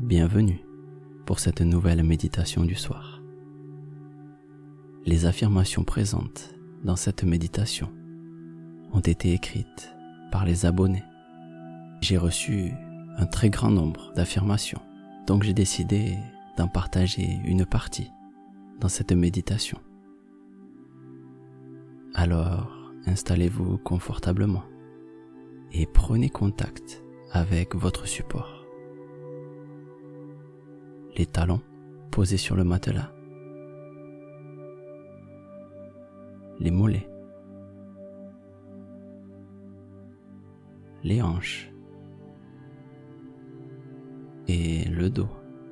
Bienvenue pour cette nouvelle méditation du soir. Les affirmations présentes dans cette méditation ont été écrites par les abonnés. J'ai reçu un très grand nombre d'affirmations, donc j'ai décidé d'en partager une partie dans cette méditation. Alors, installez-vous confortablement et prenez contact avec votre support. Les talons posés sur le matelas, les mollets, les hanches et le dos.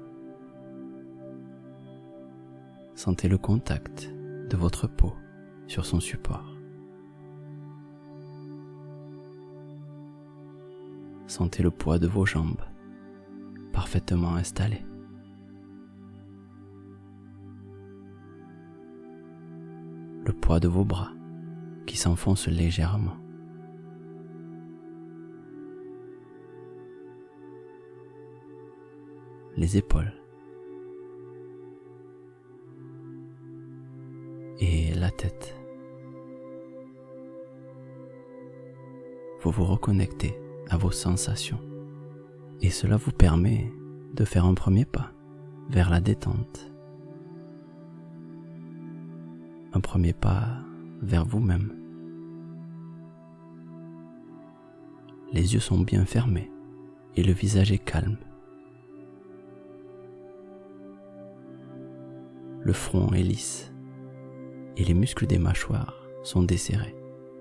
Sentez le contact de votre peau sur son support. Sentez le poids de vos jambes parfaitement installées. Le poids de vos bras qui s'enfoncent légèrement. Les épaules. Et la tête. Vous vous reconnectez à vos sensations et cela vous permet de faire un premier pas vers la détente. Un premier pas vers vous-même. Les yeux sont bien fermés et le visage est calme. Le front est lisse et les muscles des mâchoires sont desserrés.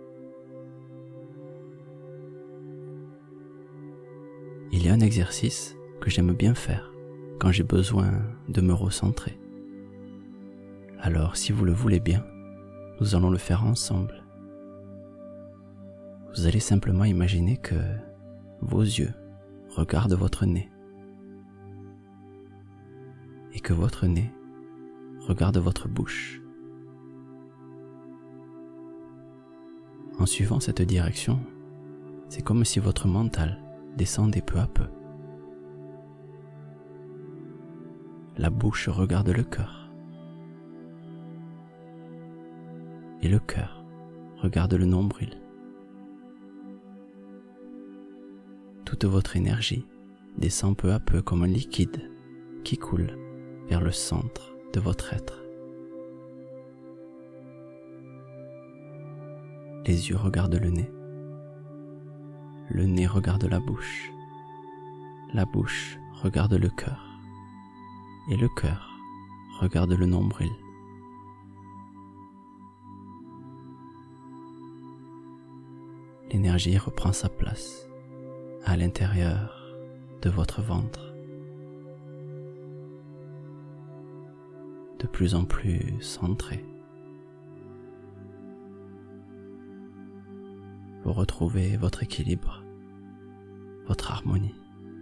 Il y a un exercice que j'aime bien faire quand j'ai besoin de me recentrer. Alors, si vous le voulez bien, nous allons le faire ensemble. Vous allez simplement imaginer que vos yeux regardent votre nez et que votre nez regarde votre bouche. En suivant cette direction, c'est comme si votre mental descendait peu à peu. La bouche regarde le cœur. Et le cœur regarde le nombril. Toute votre énergie descend peu à peu comme un liquide qui coule vers le centre de votre être. Les yeux regardent le nez regarde la bouche regarde le cœur, et le cœur regarde le nombril. L'énergie reprend sa place à l'intérieur de votre ventre, de plus en plus centré. Vous retrouvez votre équilibre, votre harmonie.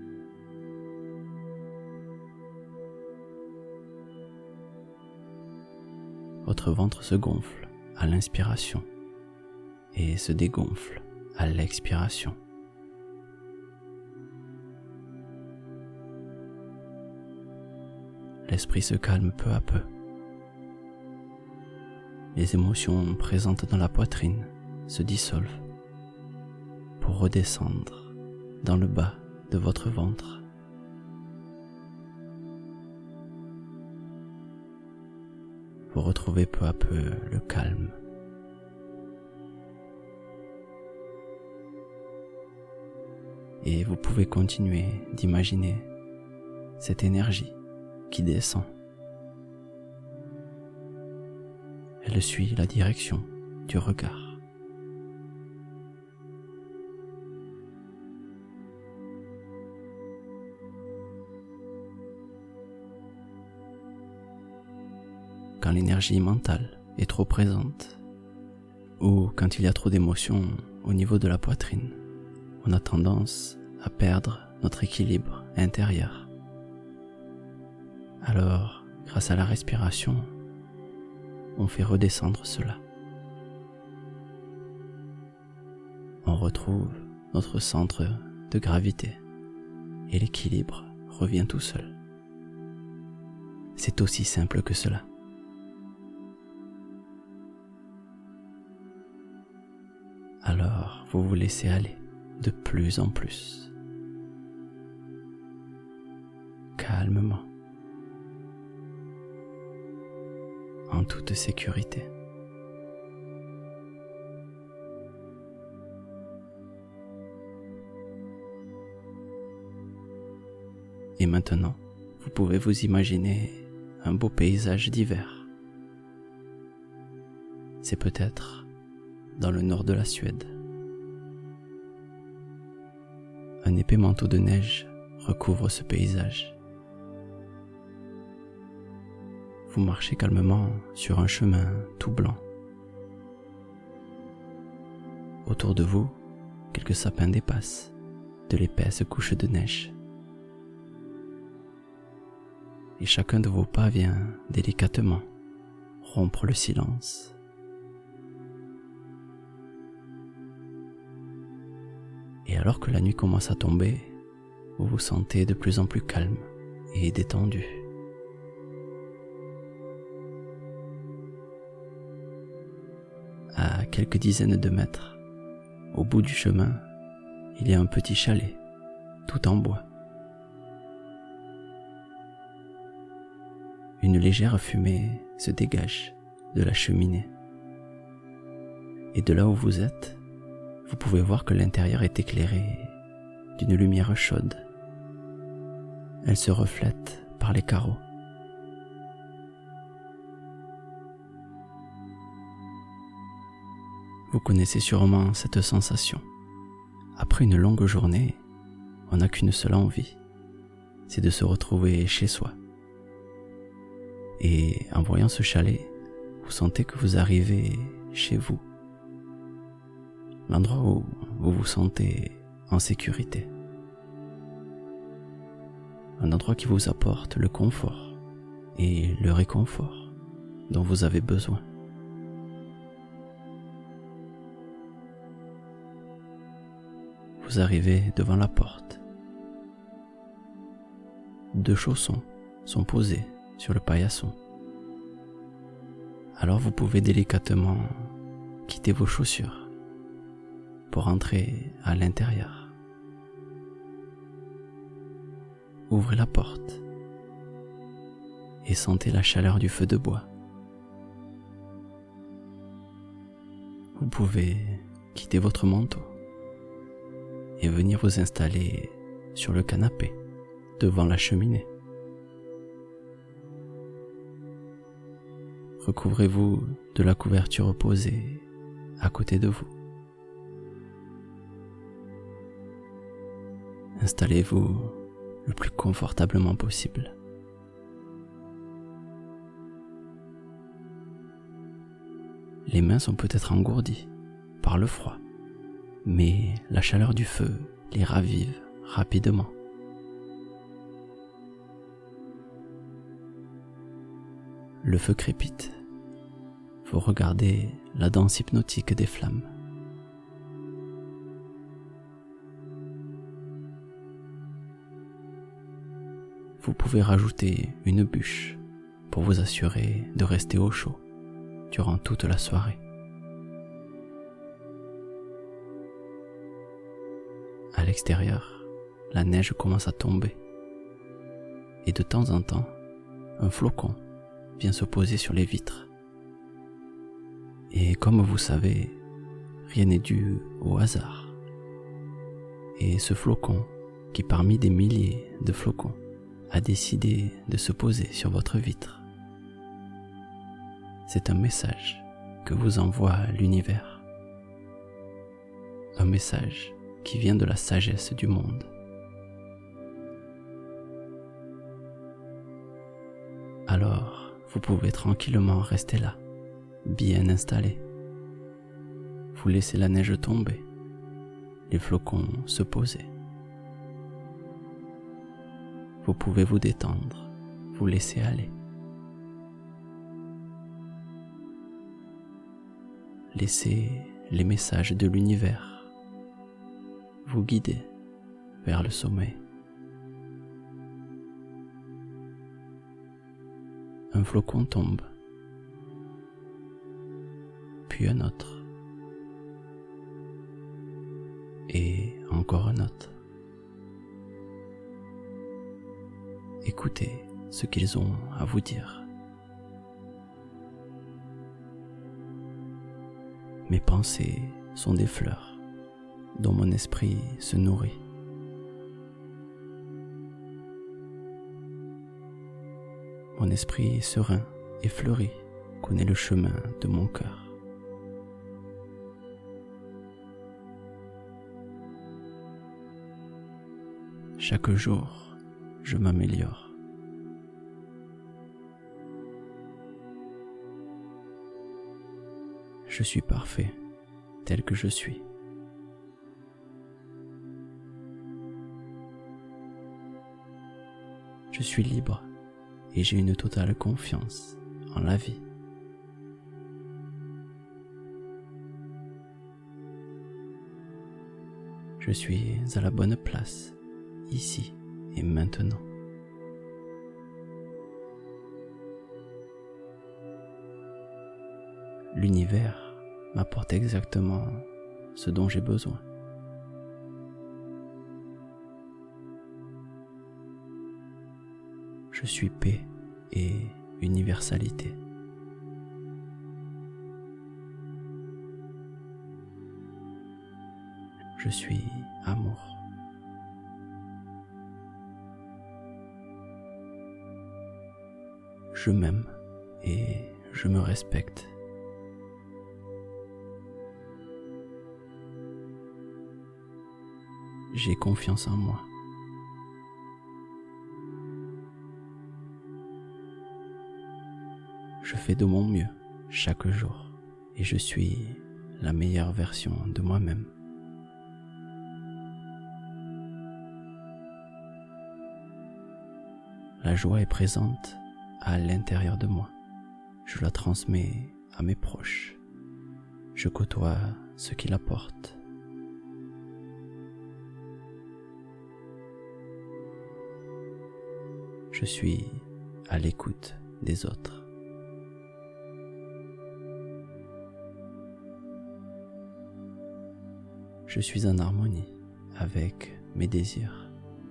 Votre ventre se gonfle à l'inspiration et se dégonfle à l'expiration. L'esprit se calme peu à peu. Les émotions présentes dans la poitrine se dissolvent pour redescendre dans le bas de votre ventre. Vous retrouvez peu à peu le calme. Et vous pouvez continuer d'imaginer cette énergie qui descend. Elle suit la direction du regard. Quand l'énergie mentale est trop présente, ou quand il y a trop d'émotions au niveau de la poitrine, on a tendance à perdre notre équilibre intérieur. Alors, grâce à la respiration, on fait redescendre cela. On retrouve notre centre de gravité et l'équilibre revient tout seul. C'est aussi simple que cela. Alors, vous vous laissez aller de plus en plus, calmement, en toute sécurité. Et maintenant, vous pouvez vous imaginer un beau paysage d'hiver. C'est peut-être dans le nord de la Suède. Un épais manteau de neige recouvre ce paysage. Vous marchez calmement sur un chemin tout blanc. Autour de vous, quelques sapins dépassent de l'épaisse couche de neige. Et chacun de vos pas vient délicatement rompre le silence. Et alors que la nuit commence à tomber, vous vous sentez de plus en plus calme et détendu. À quelques dizaines de mètres, au bout du chemin, il y a un petit chalet, tout en bois. Une légère fumée se dégage de la cheminée. Et de là où vous êtes, vous pouvez voir que l'intérieur est éclairé d'une lumière chaude. Elle se reflète par les carreaux. Vous connaissez sûrement cette sensation. Après une longue journée, on n'a qu'une seule envie, c'est de se retrouver chez soi. Et en voyant ce chalet, vous sentez que vous arrivez chez vous, l'endroit où vous vous sentez en sécurité. Un endroit qui vous apporte le confort et le réconfort dont vous avez besoin. Vous arrivez devant la porte. 2 chaussons sont posés sur le paillasson. Alors vous pouvez délicatement quitter vos chaussures pour entrer à l'intérieur. Ouvrez la porte et sentez la chaleur du feu de bois. Vous pouvez quitter votre manteau et venir vous installer sur le canapé devant la cheminée. Recouvrez-vous de la couverture posée à côté de vous. Installez-vous le plus confortablement possible. Les mains sont peut-être engourdies par le froid, mais la chaleur du feu les ravive rapidement. Le feu crépite. Vous regardez la danse hypnotique des flammes. Vous pouvez rajouter une bûche pour vous assurer de rester au chaud durant toute la soirée. À l'extérieur, la neige commence à tomber et de temps en temps, un flocon vient se poser sur les vitres. Et comme vous savez, rien n'est dû au hasard. Et ce flocon, qui parmi des milliers de flocons, a décidé de se poser sur votre vitre, c'est un message que vous envoie l'univers. Un message qui vient de la sagesse du monde. Alors, vous pouvez tranquillement rester là, bien installé. Vous laissez la neige tomber, les flocons se poser. Vous pouvez vous détendre, vous laisser aller. Laissez les messages de l'univers vous guider vers le sommeil. un flocon tombe, puis un autre, et encore un autre. Écoutez ce qu'ils ont à vous dire. Mes pensées sont des fleurs dont mon esprit se nourrit. Mon esprit serein et fleuri connaît le chemin de mon cœur. Chaque jour, je m'améliore. Je suis parfait tel que je suis. Je suis libre et j'ai une totale confiance en la vie. Je suis à la bonne place, ici et maintenant. L'univers m'apporte exactement ce dont j'ai besoin. Je suis paix et universalité. Je suis amour. Je m'aime et je me respecte. J'ai confiance en moi. Je fais de mon mieux chaque jour et je suis la meilleure version de moi-même. La joie est présente à l'intérieur de moi. Je la transmets à mes proches. Je côtoie ceux qui la portent. Je suis à l'écoute des autres. Je suis en harmonie avec mes désirs.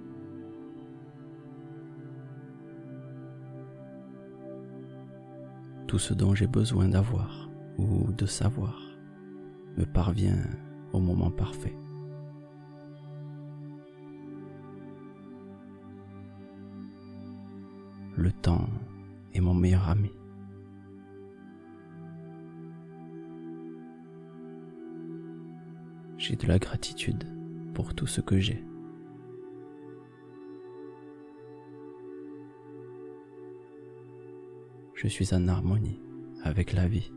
Tout ce dont j'ai besoin d'avoir ou de savoir me parvient au moment parfait. Le temps est mon meilleur ami. J'ai de la gratitude pour tout ce que j'ai. Je suis en harmonie avec la vie.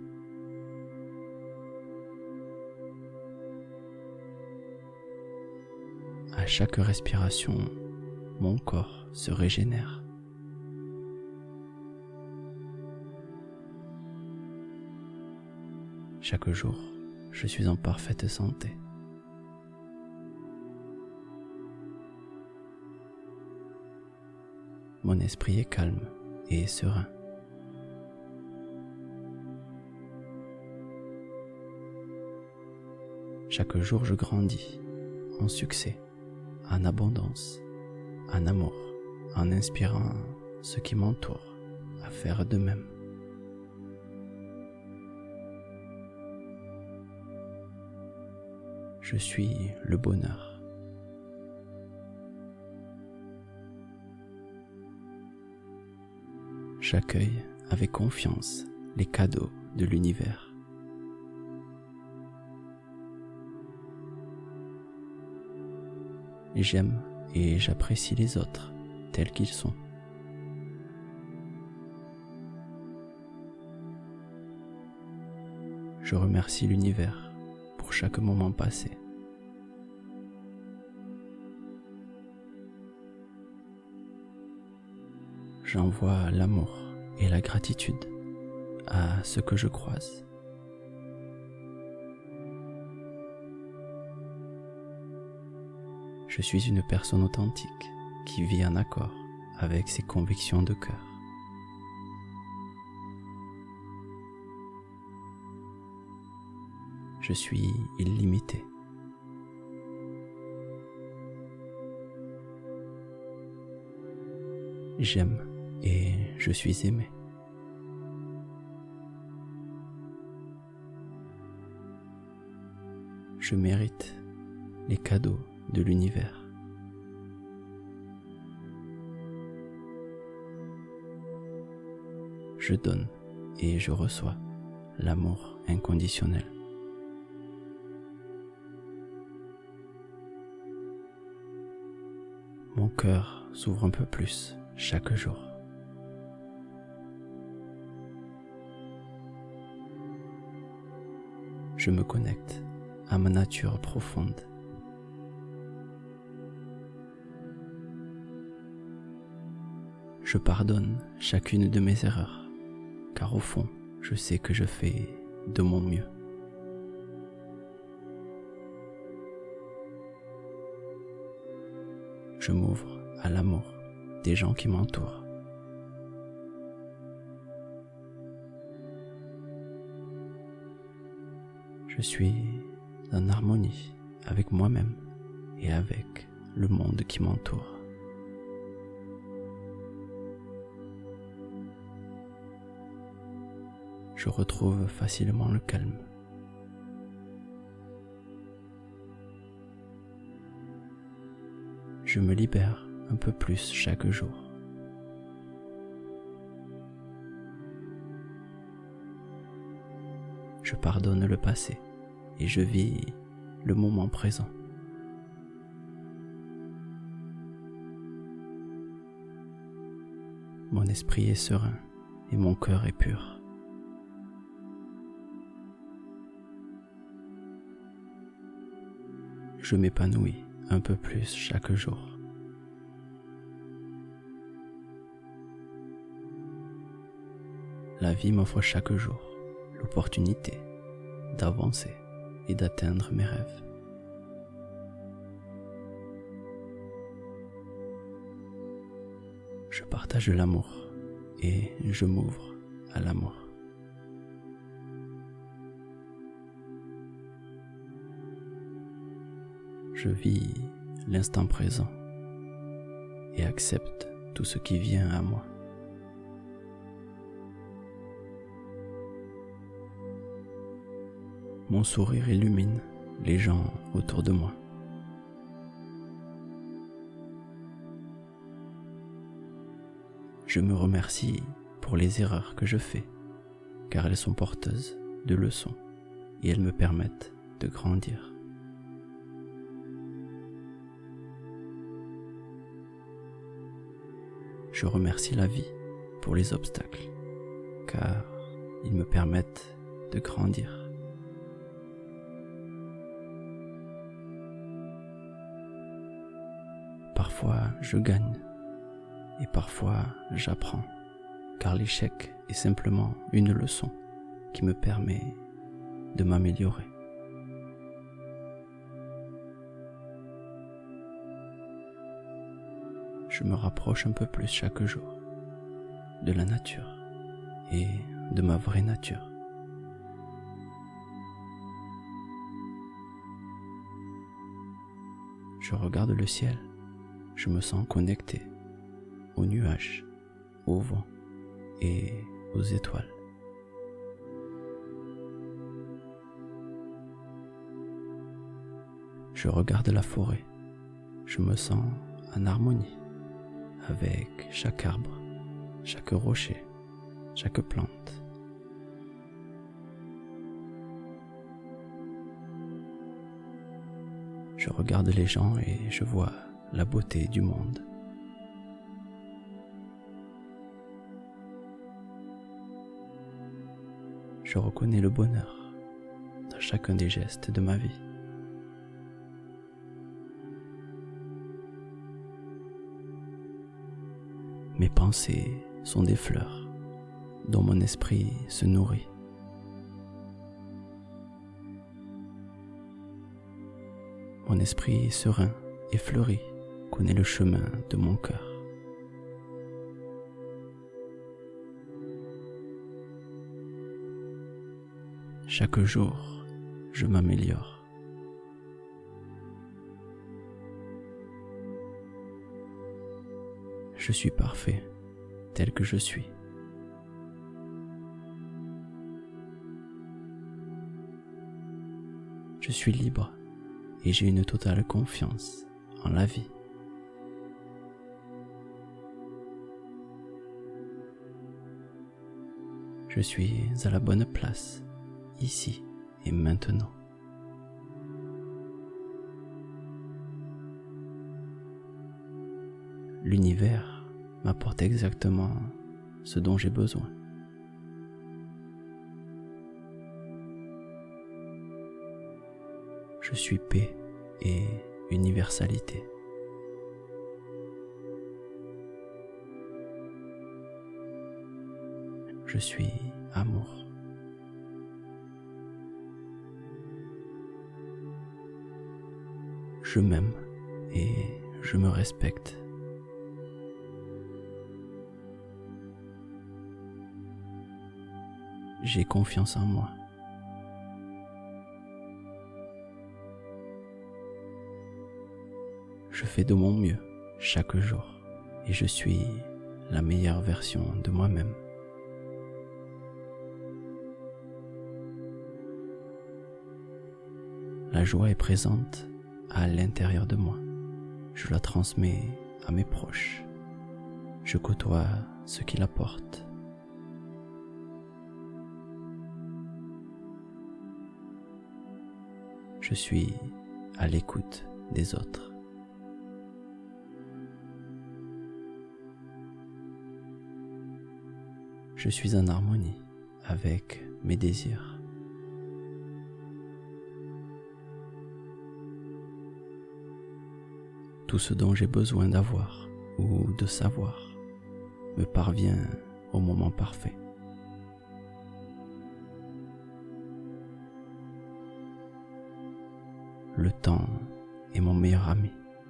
À chaque respiration, mon corps se régénère. Chaque jour, je suis en parfaite santé. Mon esprit est calme et serein. Chaque jour, je grandis en succès, en abondance, en amour, en inspirant ceux qui m'entourent à faire de même. Je suis le bonheur. J'accueille avec confiance les cadeaux de l'univers. J'aime et j'apprécie les autres tels qu'ils sont. Je remercie l'univers pour chaque moment passé. J'envoie l'amour et la gratitude à ceux que je croise. Je suis une personne authentique qui vit en accord avec ses convictions de cœur. je suis illimité. J'aime et je suis aimé. Je mérite les cadeaux de l'univers. Je donne et je reçois l'amour inconditionnel. Mon cœur s'ouvre un peu plus chaque jour. Je me connecte à ma nature profonde. Je pardonne chacune de mes erreurs, car au fond, je sais que je fais de mon mieux. Je m'ouvre à l'amour des gens qui m'entourent. Je suis en harmonie avec moi-même et avec le monde qui m'entoure. Je retrouve facilement le calme. Je me libère un peu plus chaque jour. Je pardonne le passé et je vis le moment présent. Mon esprit est serein et mon cœur est pur. Je m'épanouis un peu plus chaque jour. La vie m'offre chaque jour l'opportunité d'avancer et d'atteindre mes rêves. Je partage l'amour et je m'ouvre à l'amour. Je vis l'instant présent et accepte tout ce qui vient à moi. Mon sourire illumine les gens autour de moi. Je me remercie pour les erreurs que je fais, car elles sont porteuses de leçons et elles me permettent de grandir. Je remercie la vie pour les obstacles, car ils me permettent de grandir. Parfois je gagne et parfois j'apprends, car l'échec est simplement une leçon qui me permet de m'améliorer. Je me rapproche un peu plus chaque jour de la nature et de ma vraie nature. Je regarde le ciel, je me sens connecté aux nuages, au vent et aux étoiles. Je regarde la forêt, je me sens en harmonie avec chaque arbre, chaque rocher, chaque plante. Je regarde les gens et je vois la beauté du monde. Je reconnais le bonheur dans chacun des gestes de ma vie. Mes pensées sont des fleurs dont mon esprit se nourrit. Mon esprit serein et fleuri connaît le chemin de mon cœur. Chaque jour, je m'améliore. Je suis parfait tel que je suis. Je suis libre et j'ai une totale confiance en la vie. Je suis à la bonne place, ici et maintenant. L'univers m'apporte exactement ce dont j'ai besoin. Je suis paix et universalité. Je suis amour. Je m'aime et je me respecte. J'ai confiance en moi. Je fais de mon mieux chaque jour et je suis la meilleure version de moi-même. La joie est présente à l'intérieur de moi. Je la transmets à mes proches. Je côtoie ceux qui la portent. Je suis à l'écoute des autres. Je suis en harmonie avec mes désirs. Tout ce dont j'ai besoin d'avoir ou de savoir me parvient au moment parfait. Le temps est mon meilleur ami.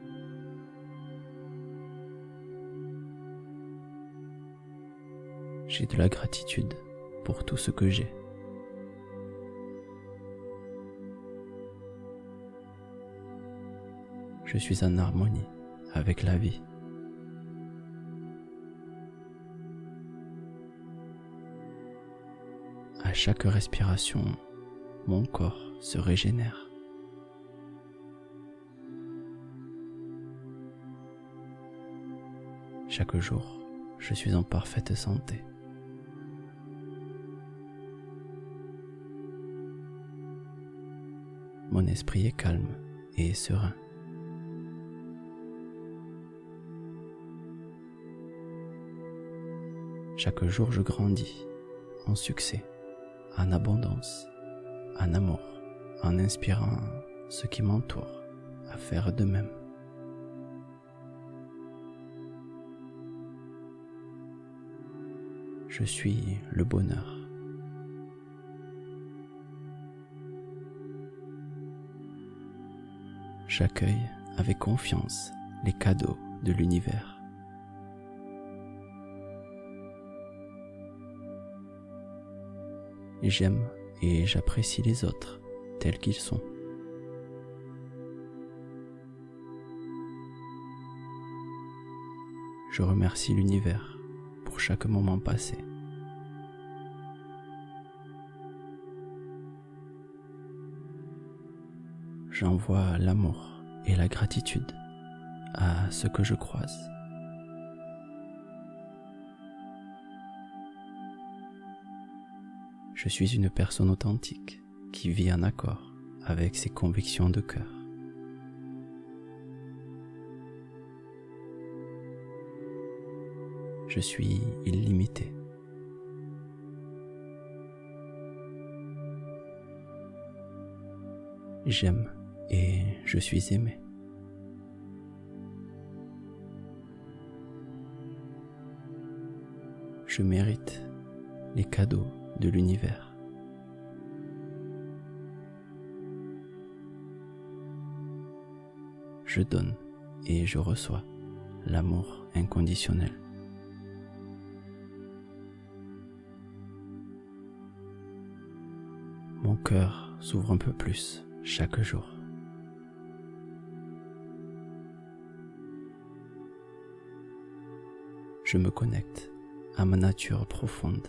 J'ai de la gratitude pour tout ce que j'ai. Je suis en harmonie avec la vie. À chaque respiration, mon corps se régénère. Chaque jour, je suis en parfaite santé. Mon esprit est calme et serein. Chaque jour, je grandis en succès, en abondance, en amour, en inspirant ceux qui m'entourent à faire de même. Je suis le bonheur. J'accueille avec confiance les cadeaux de l'univers. J'aime et j'apprécie les autres tels qu'ils sont. Je remercie l'univers pour chaque moment passé. J'envoie l'amour et la gratitude à ceux que je croise. Je suis une personne authentique qui vit en accord avec ses convictions de cœur. Je suis illimité. J'aime et je suis aimé. Je mérite les cadeaux de l'univers. Je donne et je reçois l'amour inconditionnel. Mon cœur s'ouvre un peu plus chaque jour. Je me connecte à ma nature profonde.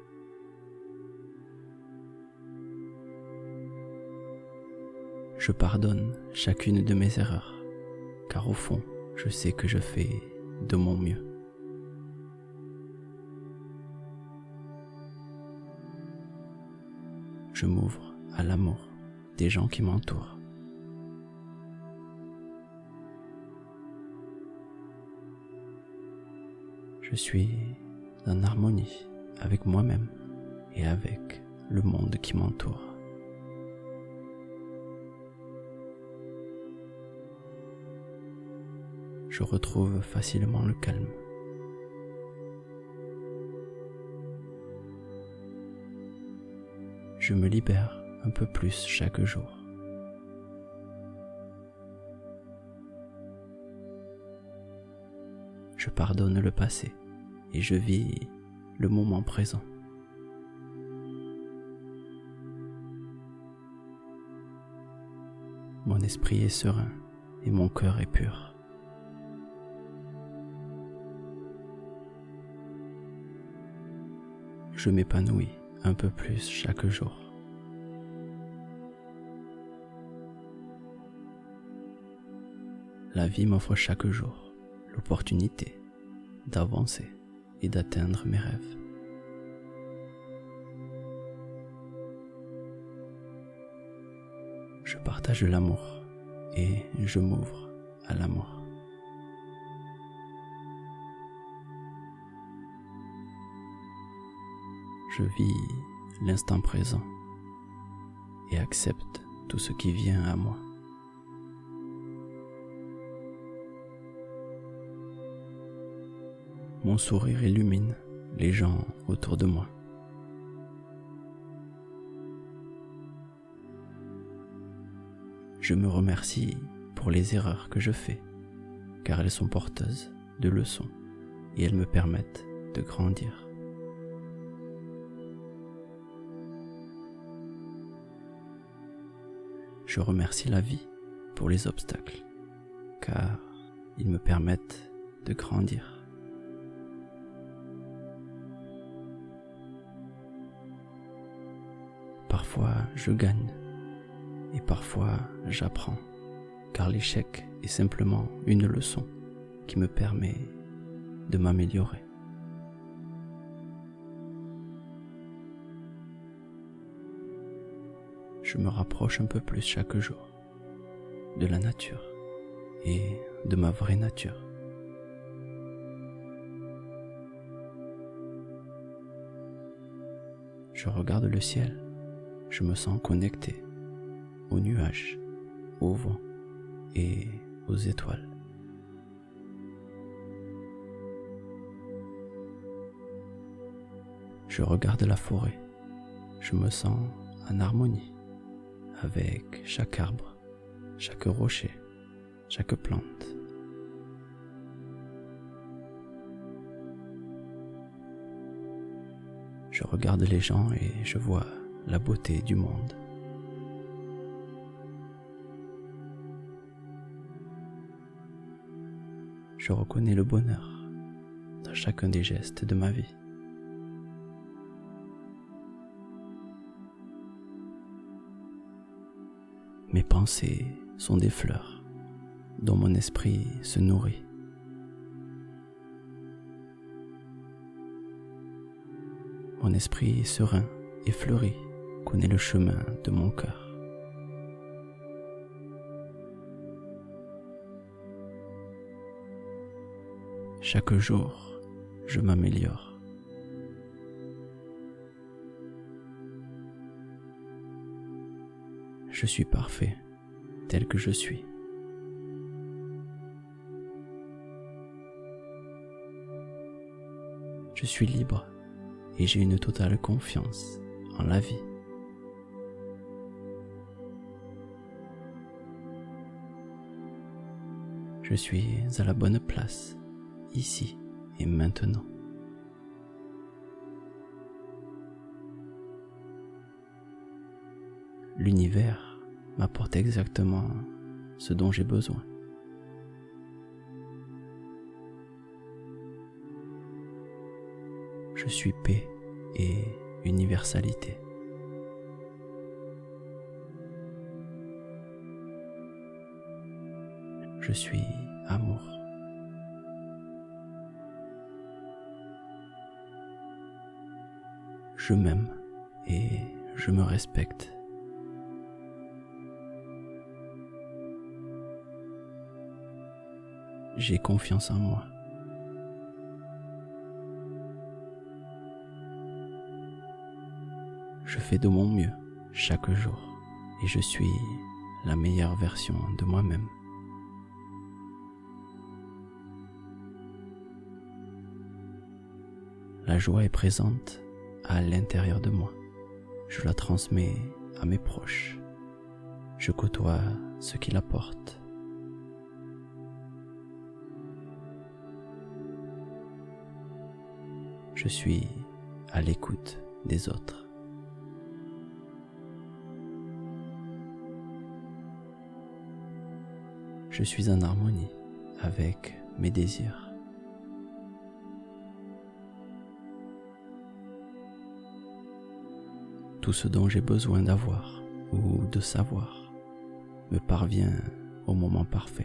Je pardonne chacune de mes erreurs, car au fond, je sais que je fais de mon mieux. Je m'ouvre à l'amour des gens qui m'entourent. Je suis en harmonie avec moi-même et avec le monde qui m'entoure. Je retrouve facilement le calme. Je me libère un peu plus chaque jour. Je pardonne le passé et je vis le moment présent. Mon esprit est serein et mon cœur est pur. Je m'épanouis un peu plus chaque jour. La vie m'offre chaque jour l'opportunité d'avancer et d'atteindre mes rêves. Je partage l'amour et je m'ouvre à l'amour. Je vis l'instant présent et accepte tout ce qui vient à moi. Mon sourire illumine les gens autour de moi. Je me remercie pour les erreurs que je fais, car elles sont porteuses de leçons et elles me permettent de grandir. Je remercie la vie pour les obstacles, car ils me permettent de grandir. Parfois je gagne et parfois j'apprends, car l'échec est simplement une leçon qui me permet de m'améliorer. Je me rapproche un peu plus chaque jour de la nature et de ma vraie nature. Je regarde le ciel, je me sens connecté aux nuages, au vent et aux étoiles. Je regarde la forêt, je me sens en harmonie avec chaque arbre, chaque rocher, chaque plante. Je regarde les gens et je vois la beauté du monde. Je reconnais le bonheur dans chacun des gestes de ma vie. Mes pensées sont des fleurs dont mon esprit se nourrit. Mon esprit serein et fleuri connaît le chemin de mon cœur. Chaque jour, je m'améliore. Je suis parfait tel que je suis. Je suis libre et j'ai une totale confiance en la vie. Je suis à la bonne place, ici et maintenant. l'univers m'apporte exactement ce dont j'ai besoin. Je suis paix et universalité. Je suis amour. Je m'aime et je me respecte. J'ai confiance en moi. Je fais de mon mieux chaque jour et je suis la meilleure version de moi-même. La joie est présente à l'intérieur de moi. Je la transmets à mes proches. Je côtoie ceux qui la portent. Je suis à l'écoute des autres. Je suis en harmonie avec mes désirs. Tout ce dont j'ai besoin d'avoir ou de savoir me parvient au moment parfait.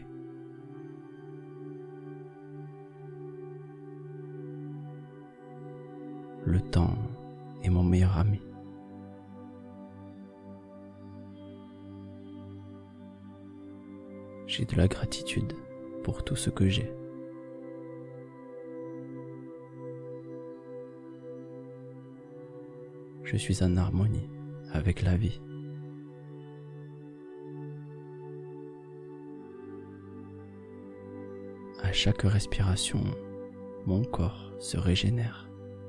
Le temps est mon meilleur ami. J'ai de la gratitude pour tout ce que j'ai. Je suis en harmonie avec la vie. À chaque respiration, mon corps se régénère.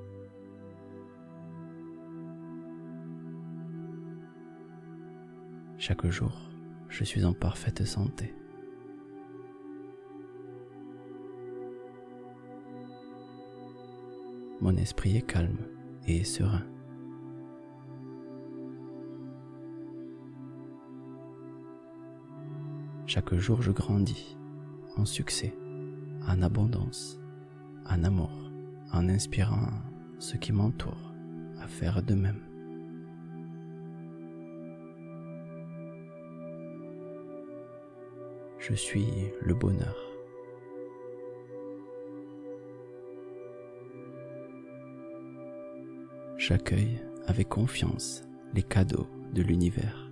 Chaque jour, je suis en parfaite santé. Mon esprit est calme et serein. Chaque jour, je grandis en succès, en abondance, en amour, en inspirant ceux qui m'entourent à faire de même. Je suis le bonheur. J'accueille avec confiance les cadeaux de l'univers.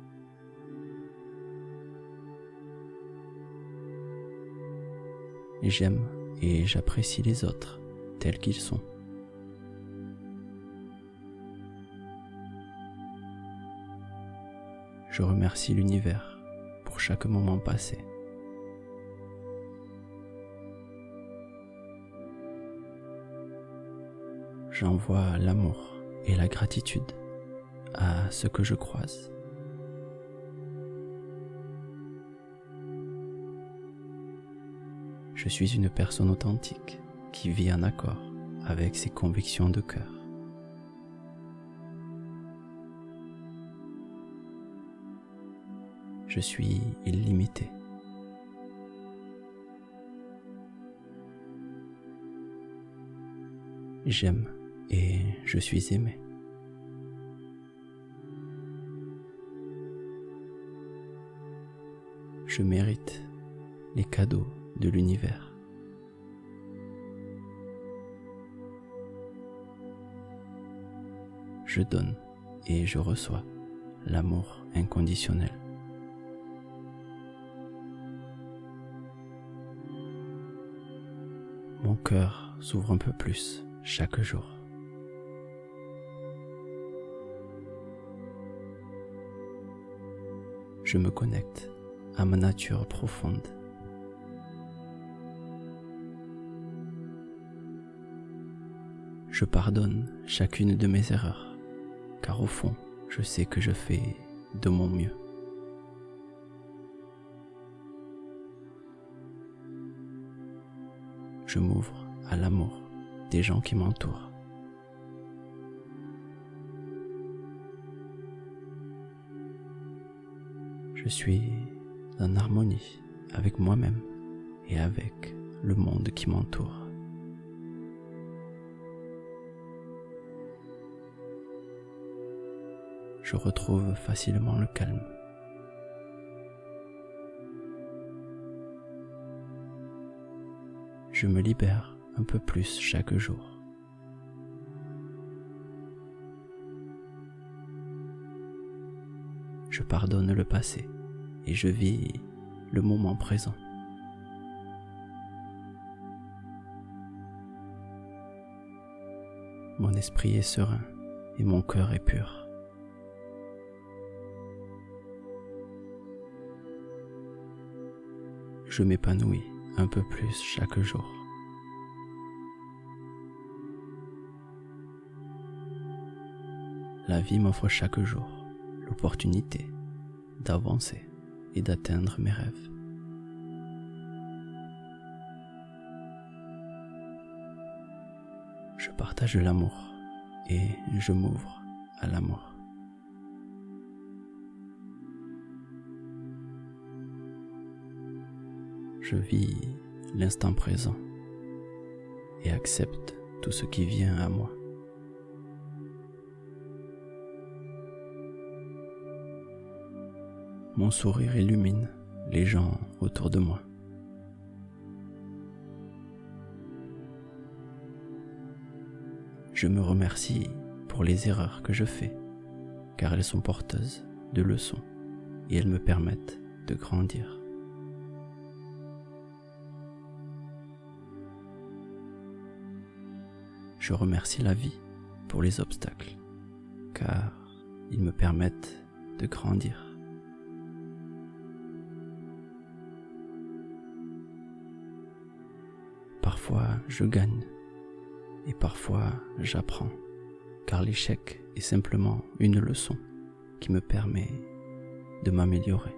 J'aime et j'apprécie les autres tels qu'ils sont. Je remercie l'univers pour chaque moment passé. J'envoie l'amour et la gratitude à ceux que je croise. Je suis une personne authentique qui vit en accord avec ses convictions de cœur. Je suis illimité. J'aime et je suis aimé. Je mérite les cadeaux de l'univers. Je donne et je reçois l'amour inconditionnel. Mon cœur s'ouvre un peu plus chaque jour. Je me connecte à ma nature profonde. Je pardonne chacune de mes erreurs, car au fond, je sais que je fais de mon mieux. Je m'ouvre à l'amour des gens qui m'entourent. Je suis en harmonie avec moi-même et avec le monde qui m'entoure. Je retrouve facilement le calme. Je me libère un peu plus chaque jour. Je pardonne le passé et je vis le moment présent. Mon esprit est serein et mon cœur est pur. Je m'épanouis un peu plus chaque jour. La vie m'offre chaque jour l'opportunité d'avancer et d'atteindre mes rêves. Je partage l'amour et je m'ouvre à l'amour. Je vis l'instant présent et accepte tout ce qui vient à moi. Mon sourire illumine les gens autour de moi. Je me remercie pour les erreurs que je fais, car elles sont porteuses de leçons et elles me permettent de grandir. Je remercie la vie pour les obstacles, car ils me permettent de grandir. Parfois je gagne et parfois j'apprends, car l'échec est simplement une leçon qui me permet de m'améliorer.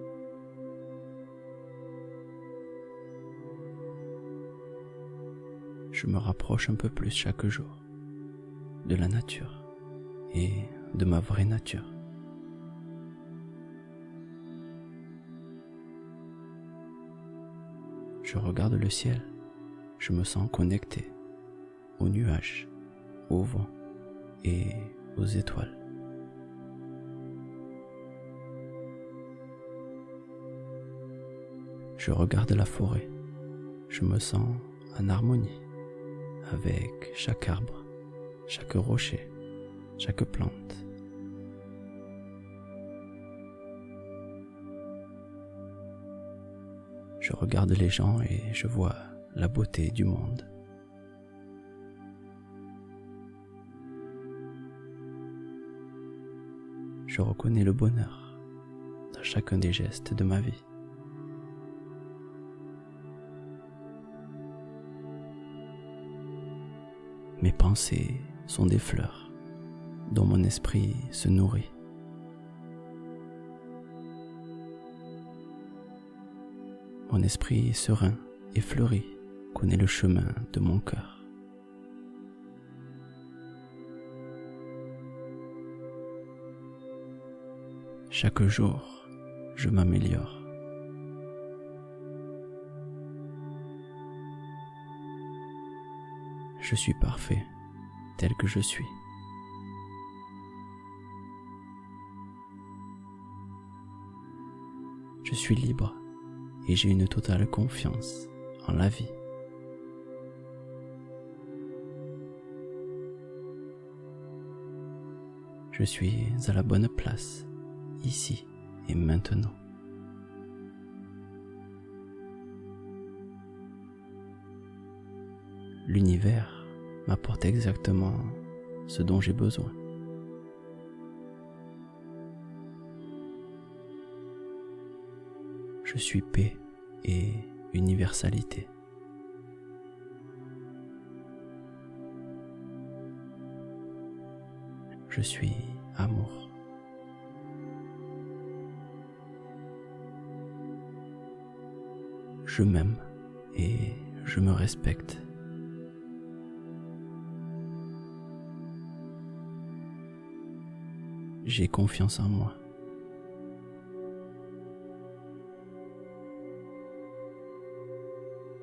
Je me rapproche un peu plus chaque jour de la nature et de ma vraie nature. Je regarde le ciel, je me sens connecté aux nuages, au vent et aux étoiles. Je regarde la forêt, je me sens en harmonie avec chaque arbre, chaque rocher, chaque plante. Je regarde les gens et je vois la beauté du monde. Je reconnais le bonheur dans chacun des gestes de ma vie. Mes pensées sont des fleurs dont mon esprit se nourrit. Mon esprit serein et fleuri connaît le chemin de mon cœur. Chaque jour, je m'améliore. Je suis parfait tel que je suis. Je suis libre et j'ai une totale confiance en la vie. Je suis à la bonne place, ici et maintenant. L'univers m'apporte exactement ce dont j'ai besoin. Je suis paix et universalité. Je suis amour. Je m'aime et je me respecte. J'ai confiance en moi.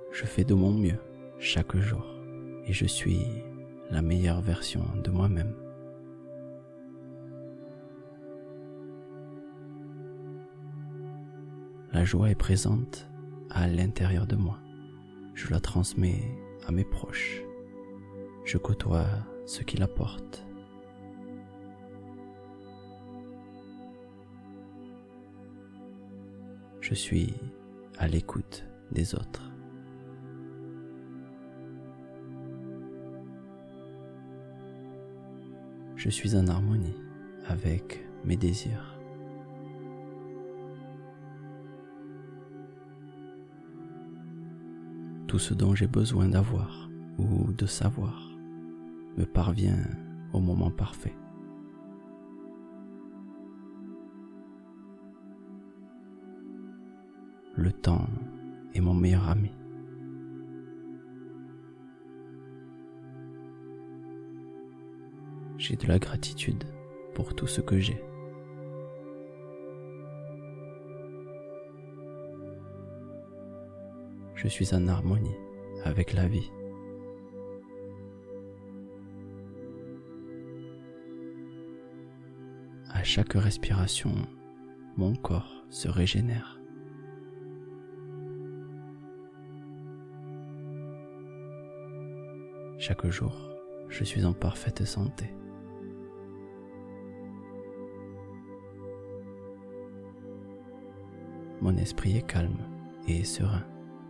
je fais de mon mieux chaque jour et je suis la meilleure version de moi-même. La joie est présente à l'intérieur de moi. Je la transmets à mes proches. Je côtoie ceux qui la portent. Je suis à l'écoute des autres. Je suis en harmonie avec mes désirs. Tout ce dont j'ai besoin d'avoir ou de savoir me parvient au moment parfait. Le temps est mon meilleur ami. J'ai de la gratitude pour tout ce que j'ai. Je suis en harmonie avec la vie. À chaque respiration, mon corps se régénère. Chaque jour, je suis en parfaite santé. Mon esprit est calme et serein.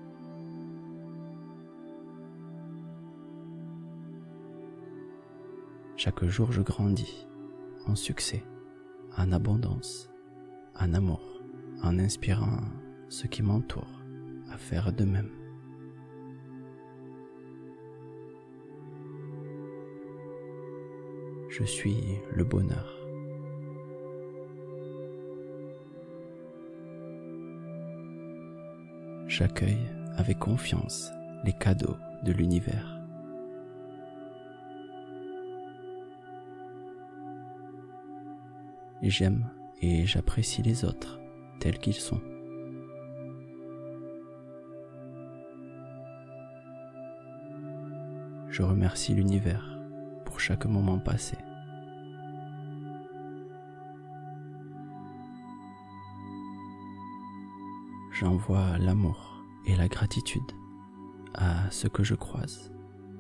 Chaque jour, je grandis en succès, en abondance, en amour, en inspirant ceux qui m'entourent à faire de même. Je suis le bonheur. J'accueille avec confiance les cadeaux de l'univers. J'aime et j'apprécie les autres tels qu'ils sont. Je remercie l'univers pour chaque moment passé. J'envoie l'amour et la gratitude à ceux que je croise.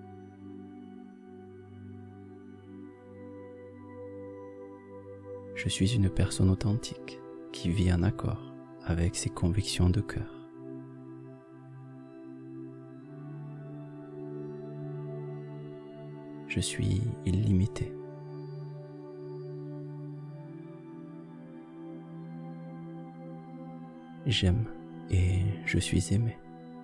Je suis une personne authentique qui vit en accord avec ses convictions de cœur. Je suis illimité. J'aime et je suis aimé.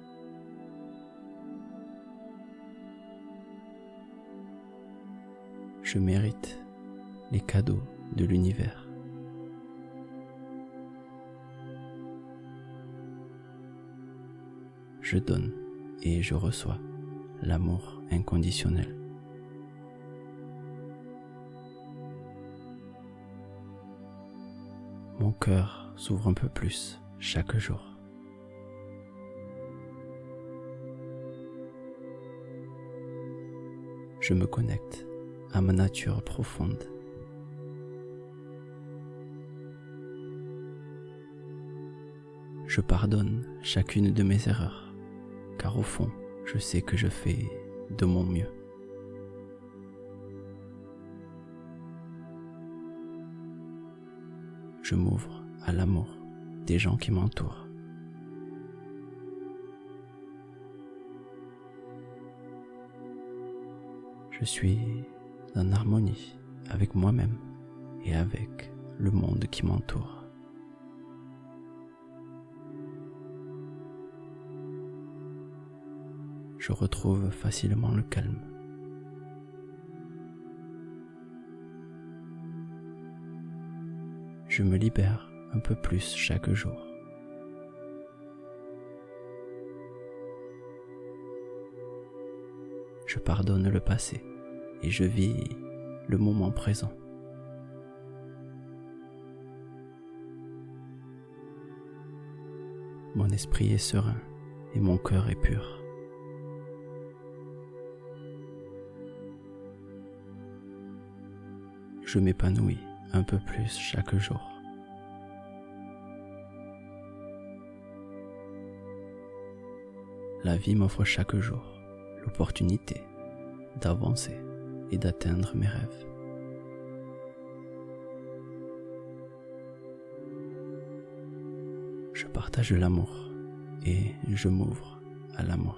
Je mérite les cadeaux de l'univers. Je donne et je reçois l'amour inconditionnel. Mon cœur s'ouvre un peu plus chaque jour. Je me connecte à ma nature profonde. Je pardonne chacune de mes erreurs, car au fond, je sais que je fais de mon mieux. Je m'ouvre à l'amour des gens qui m'entourent. Je suis en harmonie avec moi-même et avec le monde qui m'entoure. Je retrouve facilement le calme. Je me libère un peu plus chaque jour. Je pardonne le passé et je vis le moment présent. Mon esprit est serein et mon cœur est pur. je m'épanouis un peu plus chaque jour. La vie m'offre chaque jour l'opportunité d'avancer et d'atteindre mes rêves. Je partage l'amour et je m'ouvre à l'amour.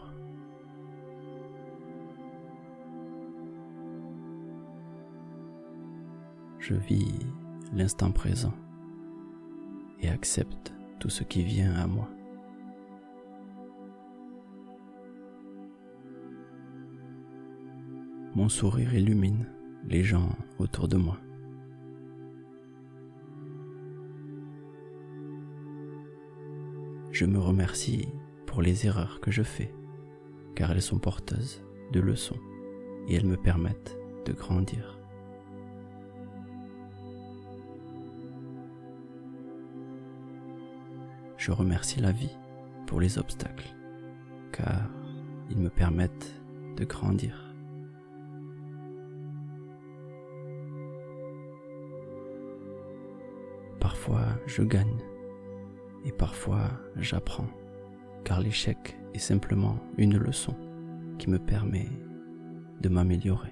Je vis l'instant présent et accepte tout ce qui vient à moi. Mon sourire illumine les gens autour de moi. Je me remercie pour les erreurs que je fais, car elles sont porteuses de leçons et elles me permettent de grandir. Je remercie la vie pour les obstacles, car ils me permettent de grandir. Parfois je gagne et parfois j'apprends, car l'échec est simplement une leçon qui me permet de m'améliorer.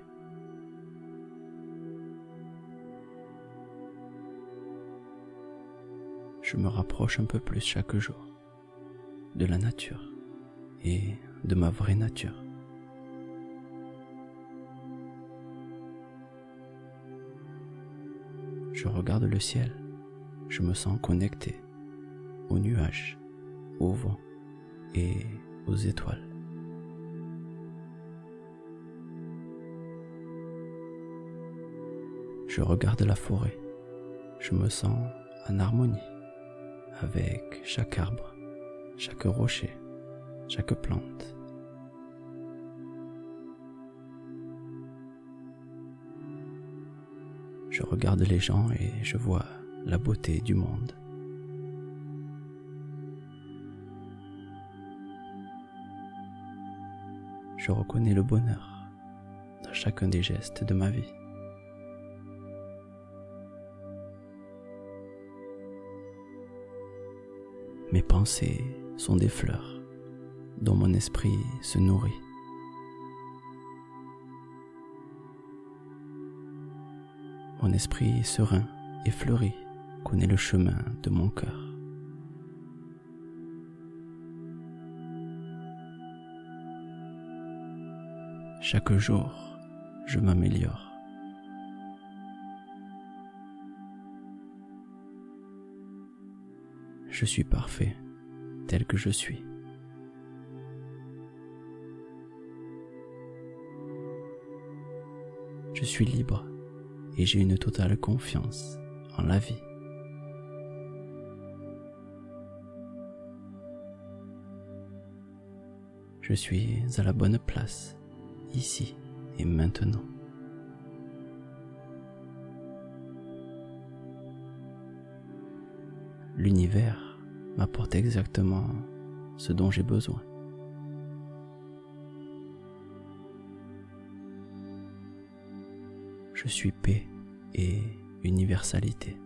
Je me rapproche un peu plus chaque jour de la nature et de ma vraie nature. Je regarde le ciel, je me sens connecté aux nuages, au vent et aux étoiles. Je regarde la forêt, je me sens en harmonie avec chaque arbre, chaque rocher, chaque plante. Je regarde les gens et je vois la beauté du monde. Je reconnais le bonheur dans chacun des gestes de ma vie. Mes pensées sont des fleurs dont mon esprit se nourrit. Mon esprit serein et fleuri connaît le chemin de mon cœur. Chaque jour, je m'améliore. Je suis parfait tel que je suis. Je suis libre et j'ai une totale confiance en la vie. Je suis à la bonne place, ici et maintenant. L'univers m'apporte exactement ce dont j'ai besoin. Je suis paix et universalité.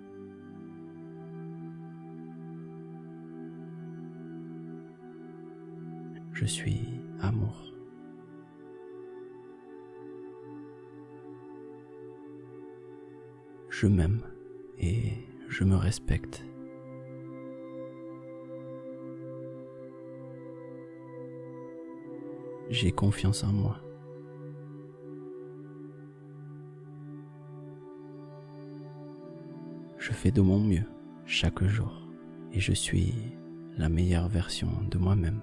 Je suis amour. Je m'aime et je me respecte. J'ai confiance en moi. Je fais de mon mieux chaque jour et je suis la meilleure version de moi-même.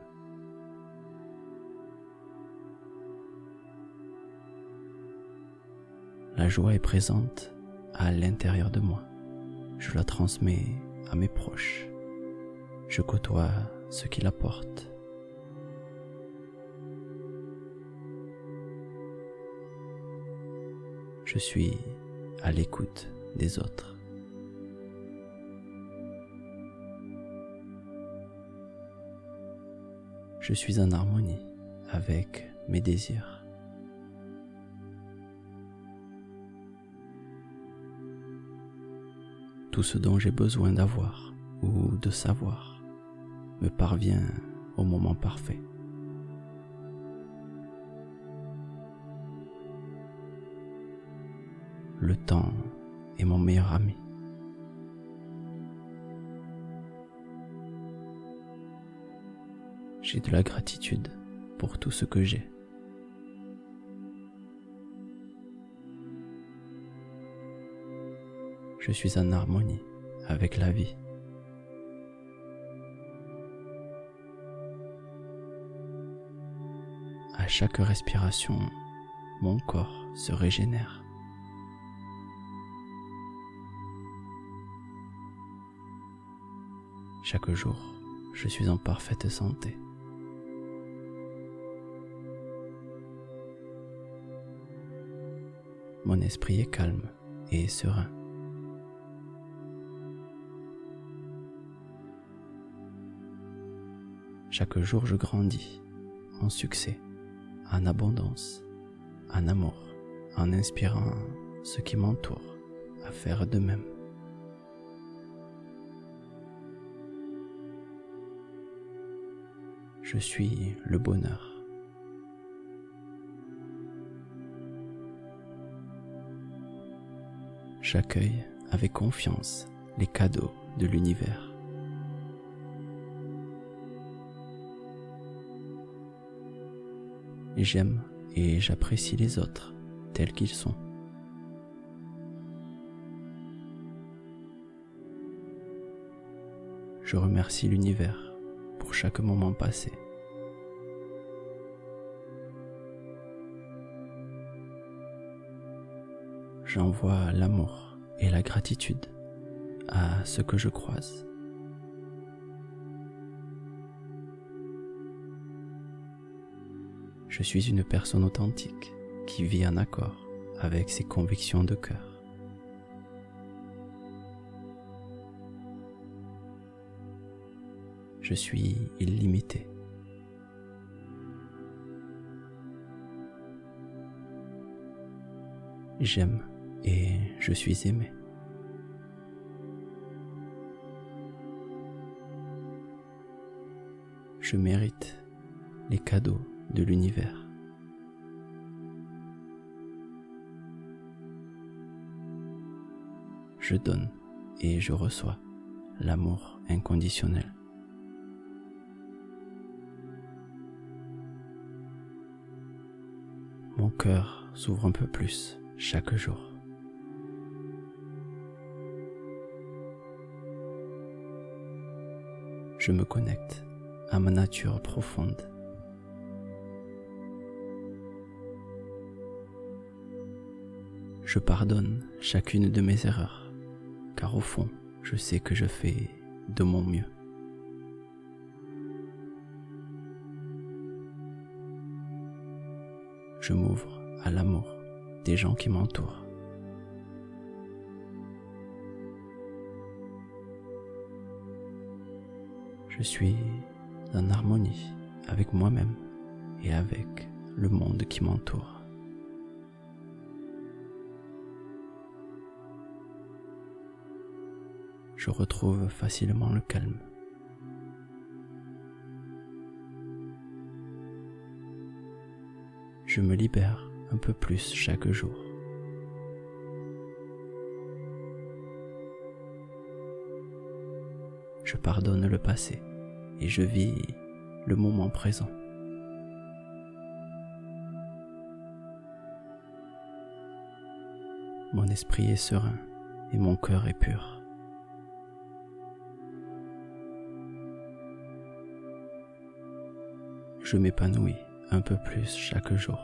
La joie est présente à l'intérieur de moi. Je la transmets à mes proches. Je côtoie ceux qui la portent. Je suis à l'écoute des autres. Je suis en harmonie avec mes désirs. tout ce dont j'ai besoin d'avoir ou de savoir me parvient au moment parfait. Le temps est mon meilleur ami. J'ai de la gratitude pour tout ce que j'ai. Je suis en harmonie avec la vie. À chaque respiration, mon corps se régénère. Chaque jour, je suis en parfaite santé. Mon esprit est calme et serein. Chaque jour, je grandis en succès, en abondance, en amour, en inspirant ceux qui m'entourent à faire de même. Je suis le bonheur. J'accueille avec confiance les cadeaux de l'univers. J'aime et j'apprécie les autres tels qu'ils sont. Je remercie l'univers pour chaque moment passé. J'envoie l'amour et la gratitude à ceux que je croise. Je suis une personne authentique qui vit en accord avec ses convictions de cœur. Je suis illimité. J'aime et je suis aimé. Je mérite les cadeaux de l'univers. Je donne et je reçois l'amour inconditionnel. Mon cœur s'ouvre un peu plus chaque jour. Je me connecte à ma nature profonde. Je pardonne chacune de mes erreurs, car au fond, je sais que je fais de mon mieux. Je m'ouvre à l'amour des gens qui m'entourent. Je suis en harmonie avec moi-même et avec le monde qui m'entoure. Je retrouve facilement le calme. Je me libère un peu plus chaque jour. Je pardonne le passé et je vis le moment présent. Mon esprit est serein et mon cœur est pur. Je m'épanouis un peu plus chaque jour.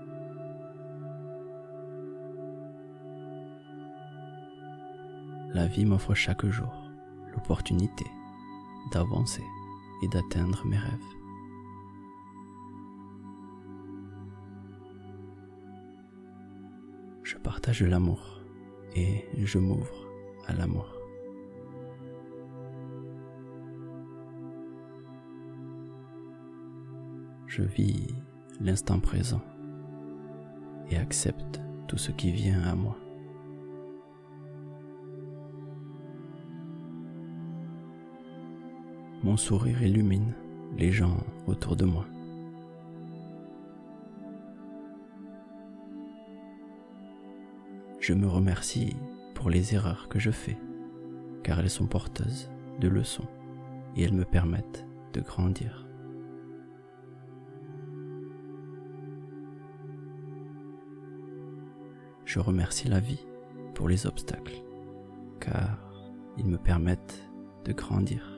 La vie m'offre chaque jour l'opportunité d'avancer et d'atteindre mes rêves. Je partage l'amour et je m'ouvre à l'amour. Je vis l'instant présent et accepte tout ce qui vient à moi. mon sourire illumine les gens autour de moi. Je me remercie pour les erreurs que je fais, car elles sont porteuses de leçons et elles me permettent de grandir. Je remercie la vie pour les obstacles, car ils me permettent de grandir.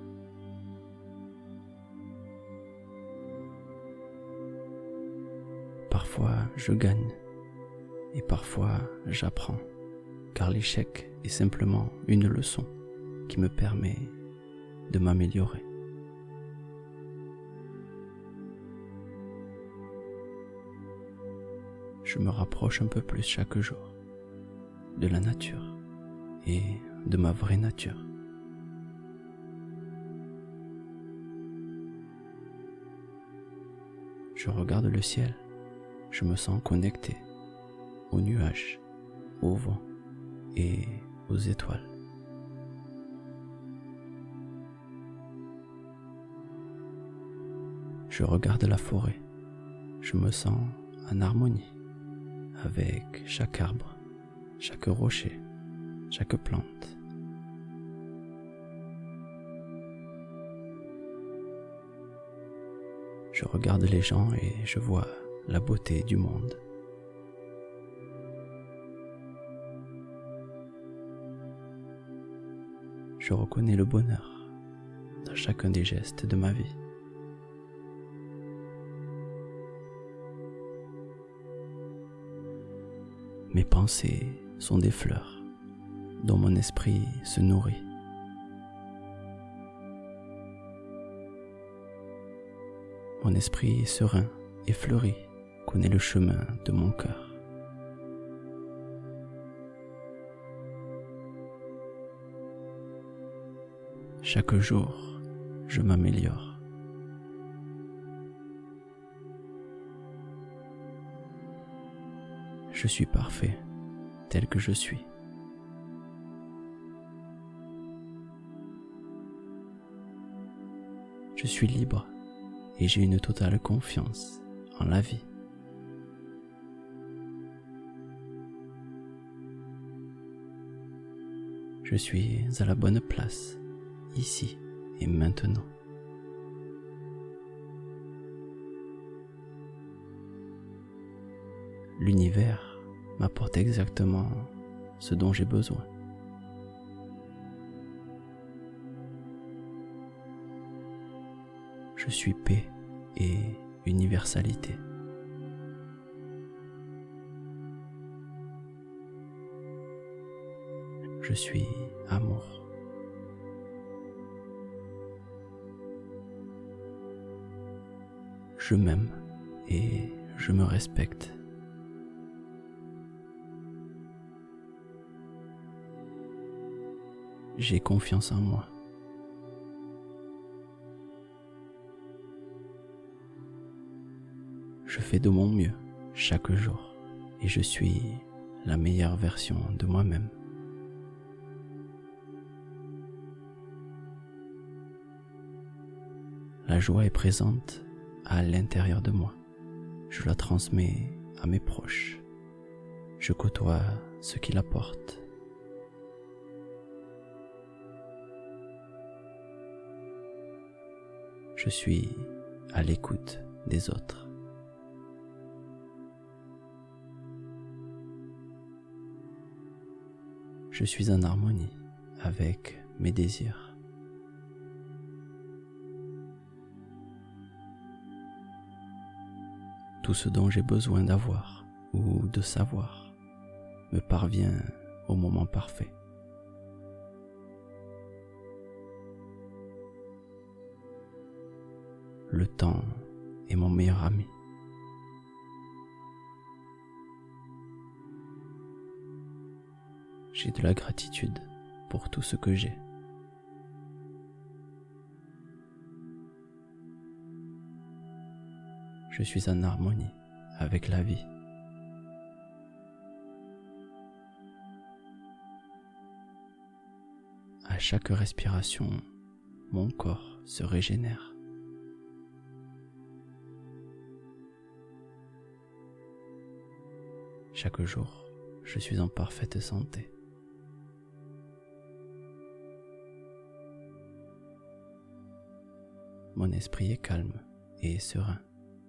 Parfois je gagne et parfois j'apprends, car l'échec est simplement une leçon qui me permet de m'améliorer. Je me rapproche un peu plus chaque jour de la nature et de ma vraie nature. Je regarde le ciel, je me sens connecté aux nuages, au vent et aux étoiles. Je regarde la forêt, je me sens en harmonie avec chaque arbre, chaque rocher, chaque plante. Je regarde les gens et je vois la beauté du monde. Je reconnais le bonheur dans chacun des gestes de ma vie. Mes pensées sont des fleurs dont mon esprit se nourrit. Mon esprit serein et fleuri connaît le chemin de mon cœur. Chaque jour, je m'améliore. Je suis parfait tel que je suis. Je suis libre et j'ai une totale confiance en la vie. Je suis à la bonne place, ici et maintenant. L'univers m'apporte exactement ce dont j'ai besoin. Je suis paix et universalité. Je suis amour. Je m'aime et je me respecte. J'ai confiance en moi. Je fais de mon mieux chaque jour et je suis la meilleure version de moi-même. La joie est présente à l'intérieur de moi. Je la transmets à mes proches. Je côtoie ceux qui la portent. Je suis à l'écoute des autres. Je suis en harmonie avec mes désirs. Tout ce dont j'ai besoin d'avoir ou de savoir me parvient au moment parfait. Le temps est mon meilleur ami. J'ai de la gratitude pour tout ce que j'ai. Je suis en harmonie avec la vie. À chaque respiration, mon corps se régénère. Chaque jour, je suis en parfaite santé. Mon esprit est calme et serein.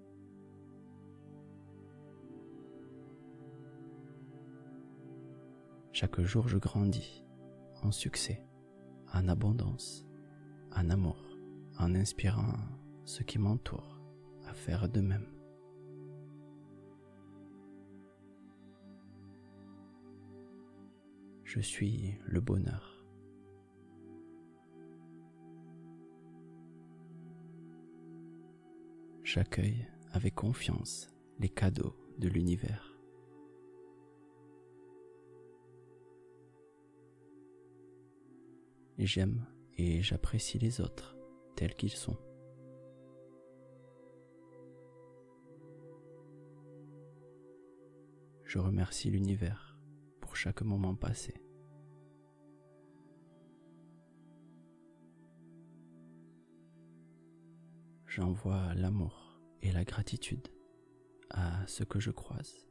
Chaque jour, je grandis en succès, en abondance, en amour, en inspirant ceux qui m'entourent à faire de même. Je suis le bonheur. J'accueille avec confiance les cadeaux de l'univers. J'aime et j'apprécie les autres tels qu'ils sont. Je remercie l'univers pour chaque moment passé. J'envoie l'amour et la gratitude à ceux que je croise.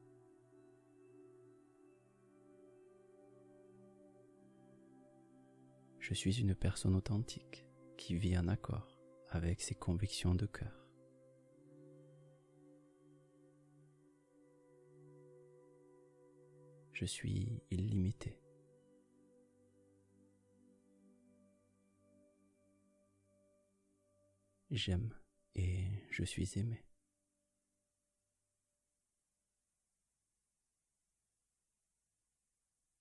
Je suis une personne authentique qui vit en accord avec ses convictions de cœur. Je suis illimité. J'aime et je suis aimé.